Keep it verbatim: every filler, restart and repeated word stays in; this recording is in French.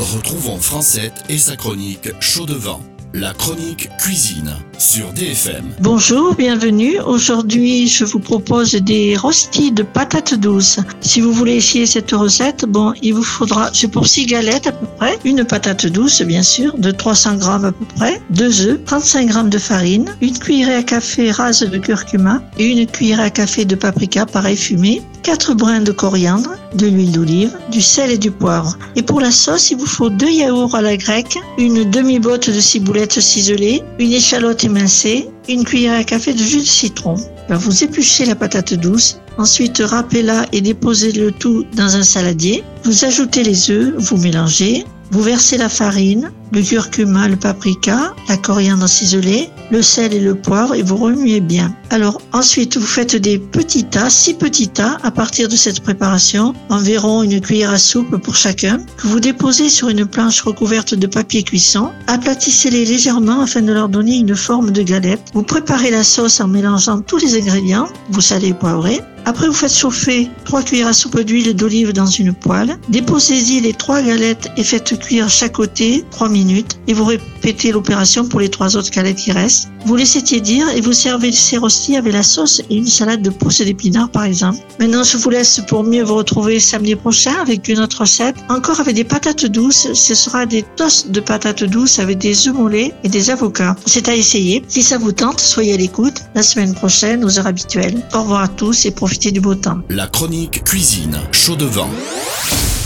Retrouvons Francette et sa chronique Chaud devant. La chronique cuisine sur D F M. Bonjour, bienvenue. Aujourd'hui, je vous propose des rostis de patates douces. Si vous voulez essayer cette recette, bon, il vous faudra, c'est pour six galettes à peu près, une patate douce, bien sûr, de trois cents grammes à peu près, deux œufs, trente-cinq grammes de farine, une cuillerée à café rase de curcuma et une cuillerée à café de paprika, pareil fumé, quatre brins de coriandre, de l'huile d'olive, du sel et du poivre. Et pour la sauce, il vous faut deux yaourts à la grecque, une demi-botte de ciboulette ciselée, une échalote émincée, une cuillère à café de jus de citron. Alors vous épluchez la patate douce, ensuite râpez-la et déposez le tout dans un saladier. Vous ajoutez les œufs, vous mélangez, vous versez la farine, le curcuma, le paprika, la coriandre ciselée, le sel et le poivre et vous remuez bien. Alors ensuite vous faites des petits tas, six petits tas à partir de cette préparation, environ une cuillère à soupe pour chacun, que vous déposez sur une planche recouverte de papier cuisson. Aplatissez-les légèrement afin de leur donner une forme de galette. Vous préparez la sauce en mélangeant tous les ingrédients, vous salez et poivrez. Après, vous faites chauffer trois cuillères à soupe d'huile d'olive dans une poêle. Déposez-y les trois galettes et faites cuire chaque côté trois minutes. Et vous répétez l'opération pour les trois autres galettes qui restent. Vous laissez tiédir et vous servez ces rostis avec la sauce et une salade de pousses et d'épinards par exemple. Maintenant, je vous laisse pour mieux vous retrouver samedi prochain avec une autre recette. Encore avec des patates douces. Ce sera des toasts de patates douces avec des œufs mollets et des avocats. C'est à essayer. Si ça vous tente, soyez à l'écoute. La semaine prochaine, aux heures habituelles. Au revoir à tous et profitez du beau temps. La chronique cuisine Chaud devant.